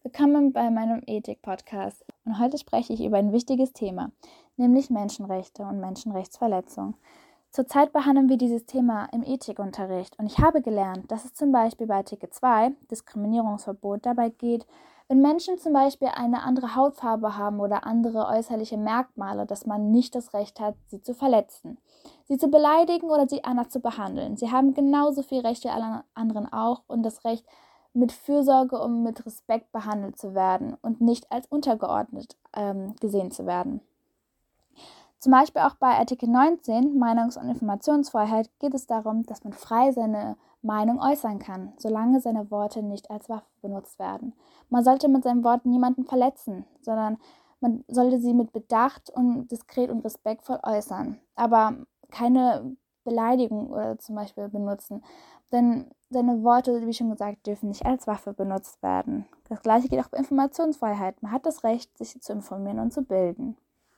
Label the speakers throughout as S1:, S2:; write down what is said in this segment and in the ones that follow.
S1: Willkommen bei meinem Ethik-Podcast. Und heute spreche ich über ein wichtiges Thema, nämlich Menschenrechte und Menschenrechtsverletzungen. Zurzeit behandeln wir dieses Thema im Ethikunterricht und ich habe gelernt, dass es zum Beispiel bei Artikel 2, Diskriminierungsverbot, dabei geht, wenn Menschen zum Beispiel eine andere Hautfarbe haben oder andere äußerliche Merkmale, dass man nicht das Recht hat, sie zu verletzen, sie zu beleidigen oder sie anders zu behandeln. Sie haben genauso viel Recht wie alle anderen auch und das Recht, mit Fürsorge und mit Respekt behandelt zu werden und nicht als untergeordnet gesehen zu werden. Zum Beispiel auch bei Artikel 19, Meinungs- und Informationsfreiheit, geht es darum, dass man frei seine Meinung äußern kann, solange seine Worte nicht als Waffe benutzt werden. Man sollte mit seinen Worten niemanden verletzen, sondern man sollte sie mit Bedacht und diskret und respektvoll äußern, aber keine Beleidigung oder zum Beispiel benutzen, denn seine Worte, wie schon gesagt, dürfen nicht als Waffe benutzt werden. Das gleiche geht auch bei Informationsfreiheit. Man hat das Recht, sich zu informieren und zu bilden.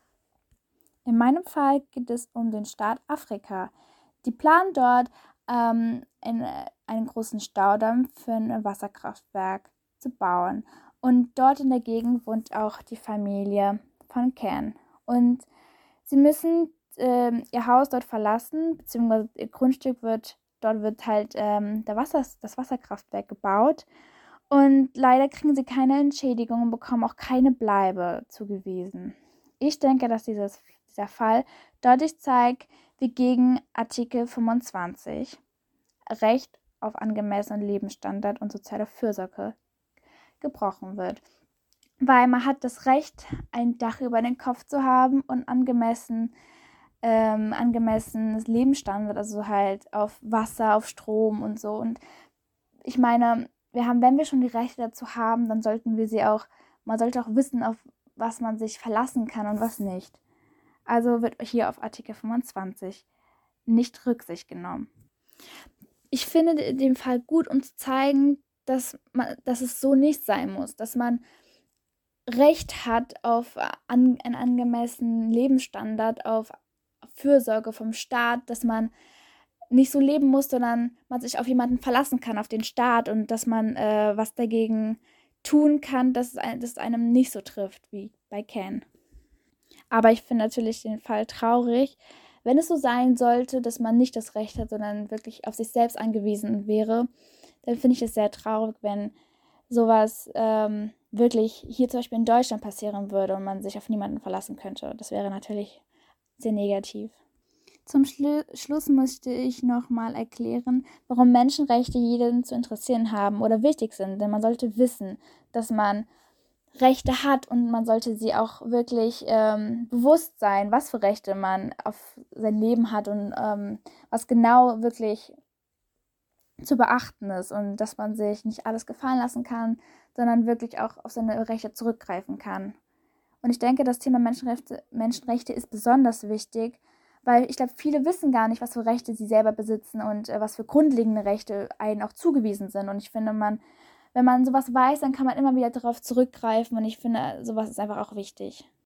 S1: In meinem Fall geht es um den Staat Afrika. Die planen dort einen großen Staudamm für ein Wasserkraftwerk zu bauen. Und dort in der Gegend wohnt auch die Familie von Ken. Und sie müssen ihr Haus dort verlassen, beziehungsweise ihr Grundstück dort wird halt das Wasserkraftwerk gebaut. Und leider kriegen sie keine Entschädigung und bekommen auch keine Bleibe zugewiesen. Ich denke, dass dieser Fall deutlich zeigt, wie gegen Artikel 25 Recht auf angemessenen Lebensstandard und soziale Fürsorge gebrochen wird. Weil man hat das Recht, ein Dach über den Kopf zu haben und angemessenes Lebensstandard, also halt auf Wasser, auf Strom und so. Und ich meine, wenn wir schon die Rechte dazu haben, dann man sollte auch wissen, auf was man sich verlassen kann und was nicht. Also wird hier auf Artikel 25 nicht Rücksicht genommen. Ich finde den Fall gut, um zu zeigen, dass es so nicht sein muss, dass man Recht hat auf einen angemessenen Lebensstandard, auf Fürsorge vom Staat, dass man nicht so leben muss, sondern man sich auf jemanden verlassen kann, auf den Staat und dass man was dagegen tun kann, dass es einem nicht so trifft wie bei Ken. Aber ich finde natürlich den Fall traurig, wenn es so sein sollte, dass man nicht das Recht hat, sondern wirklich auf sich selbst angewiesen wäre, dann finde ich es sehr traurig, wenn sowas wirklich hier zum Beispiel in Deutschland passieren würde und man sich auf niemanden verlassen könnte. Das wäre natürlich sehr negativ. Zum Schluss möchte ich nochmal erklären, warum Menschenrechte jeden zu interessieren haben oder wichtig sind. Denn man sollte wissen, dass man Rechte hat und man sollte sie auch wirklich bewusst sein, was für Rechte man auf sein Leben hat und was genau wirklich zu beachten ist und dass man sich nicht alles gefallen lassen kann, sondern wirklich auch auf seine Rechte zurückgreifen kann. Und ich denke, das Thema Menschenrechte ist besonders wichtig, weil ich glaube, viele wissen gar nicht, was für Rechte sie selber besitzen und was für grundlegende Rechte einen auch zugewiesen sind. Und ich finde, wenn man sowas weiß, dann kann man immer wieder darauf zurückgreifen und ich finde, sowas ist einfach auch wichtig.